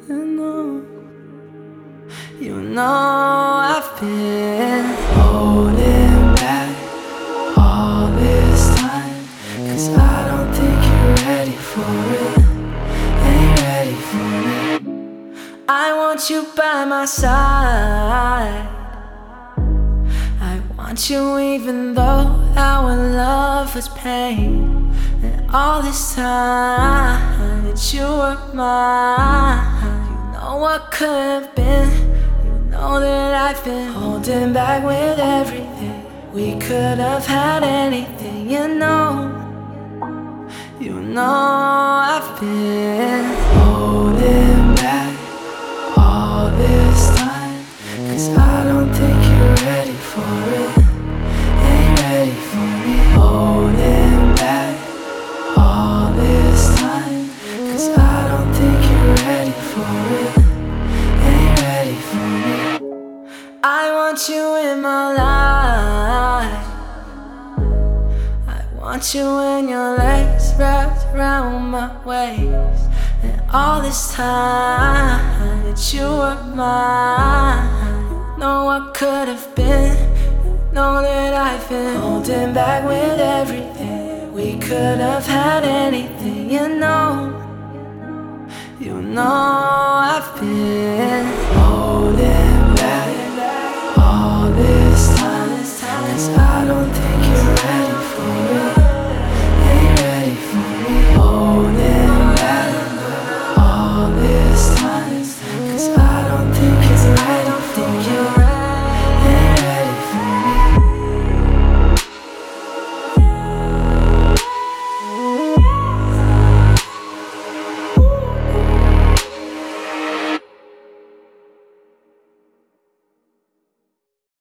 You know I've been holding back all this time, 'cause I don't think you're ready for it. Ain't ready for it. I want you by my side. I want you even though our love was pain. And all this time that you were mine, you know what could have been. You know that I've been holding back with everything. We could have had anything, you know. You know I've been holding back all this time, 'cause I don't think you're ready for it. Ain't ready for me. Holding back all this time, 'cause I don't think you're ready for it. Ain't ready for me. I want you in my life. I want you in your legs wrapped around my waist. And all this time that you were mine, you know what could have been. You know that I've been holding back with everything. We could have had anything, you know. You know I've been holding back all this time, 'cause I don't think